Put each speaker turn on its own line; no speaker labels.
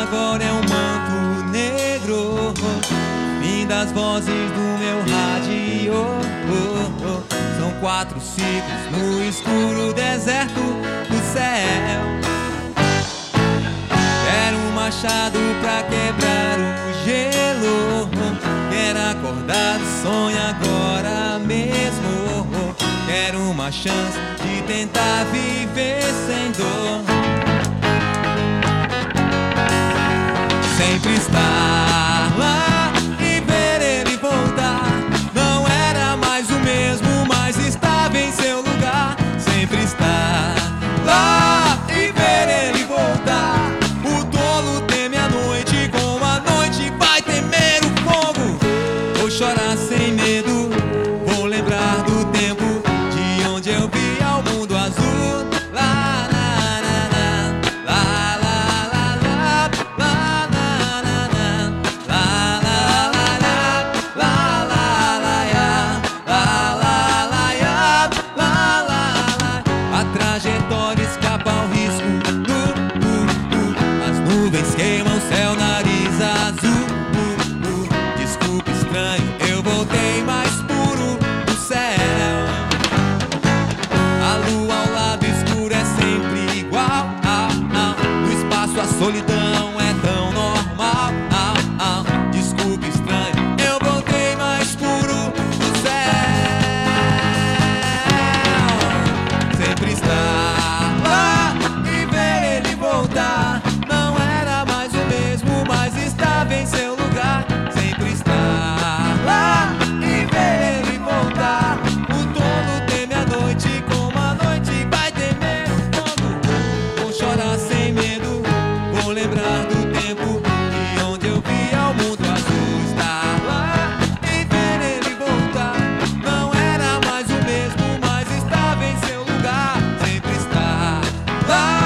agora é um manto negro. Fim das vozes do meu rádio. São 4 ciclos no escuro deserto do céu. Quero um machado pra quebrar o gelo. Quero acordar do sonho agora mesmo. Quero uma chance de tentar viver sem dor. Sempre estar lá e ver ele voltar. Não era mais o mesmo, mas estava em seu lugar. Sempre estar lá e ver ele voltar. O tolo teme a noite, como a noite vai temer o fogo. Vou chorar sem medo, vou lembrar do tempo de onde eu via o mundo azul. Lá, lá, lá, lá, lá, lá, lá, lá, lá, lá, lá, lá, lá, lá, lá, lá, lá. A trajetória escapa ao risco. As nuvens queimam céu, nariz azul. Desculpa, estranho, eu voltei mais puro do céu. A lua ao lado escuro é sempre igual. No espaço a solidão é tão normal. Desculpa, estranho, eu voltei mais puro do céu. Sempre estar lá e ver ele voltar. Não era mais o mesmo, mas estava em seu lugar. Sempre estar lá e ver ele voltar. O tolo teme a noite, como a noite vai temer o fogo. Vou chorar sem medo, vou lembrar do tempo de onde eu via o mundo azul. Estar lá e ver ele voltar. Não era mais o mesmo, mas estava em seu lugar. Sempre estar lá